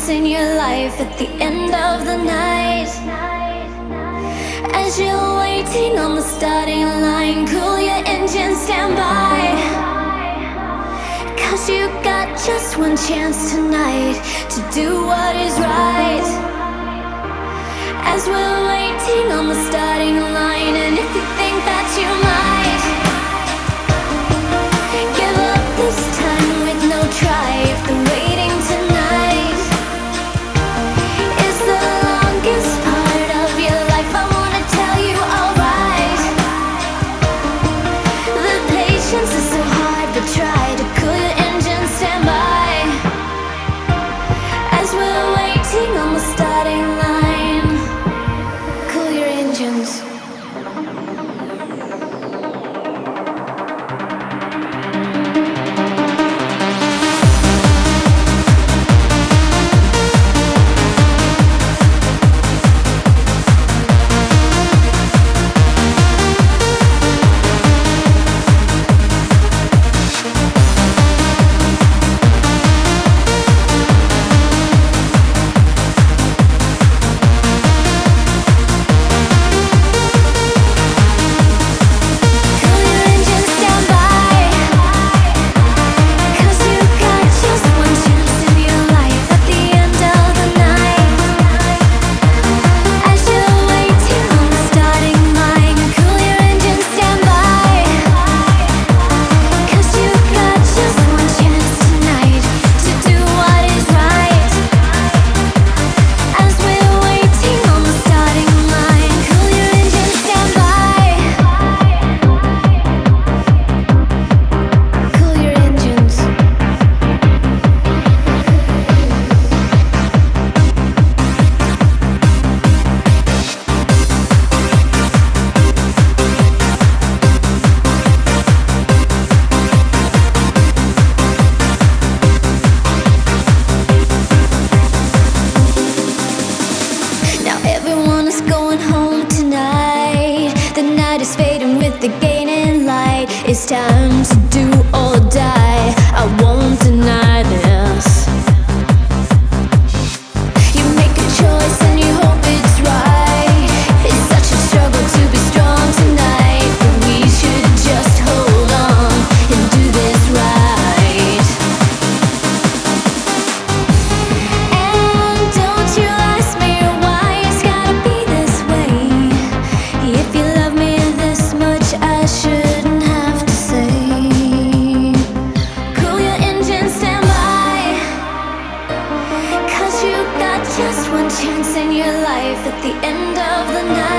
in your life at the end of the night. As you're waiting on the starting line, cool your engine, stand by. 'Cause you got just one chance tonight to do what is right. As we're waiting on the starting line, and if you think that you might give up this time with no try, if the waiting tonight is the longest part of your life, I wanna tell you alright. The patience is so hard, but try to cool your engine, stand by. As we're waiting on the starting line, cool your engines. Everyone is going home tonight. The night is fading with the gaining light. It's time to do or die. I won't deny this. You make a choice and you hope it's right. It's such a struggle to be strong tonight, but we should just hold on and do this right. And don't you ask me why it's gotta be this way. If you love me this much, I shouldn't have to say. Cool your engine, stand by. 'Cause you got just one chance in your life at the end of the night.